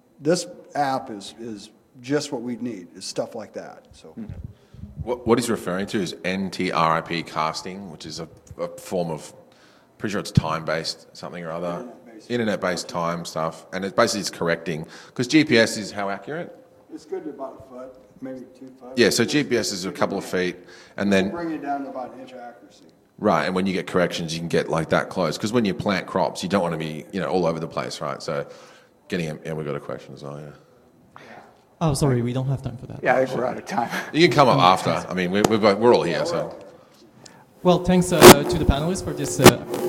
app is just what we need, is stuff like that. So, what he's referring to is NTRIP casting, which is a form of, pretty sure it's time-based something or other, internet-based time stuff, and it basically is correcting, because GPS is how accurate? It's good to about a foot, maybe 2 foot. Yeah, so GPS is a couple of feet, and then bring it down to about an inch accuracy. Right, and when you get corrections, you can get like that close, because when you plant crops, you don't want to be all over the place, right? So, getting we've got a question as well, yeah. Oh, sorry, we don't have time for that. Yeah, I think we're out of time. You can come up after. I mean, we're all here, so. Well, thanks to the panelists for this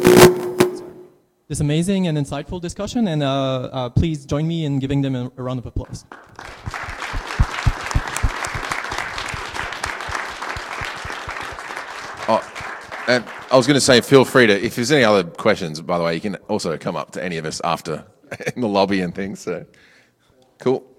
this amazing and insightful discussion, and please join me in giving them a round of applause. And I was going to say, feel free to, if there's any other questions, by the way, you can also come up to any of us after in the lobby and things. So, cool.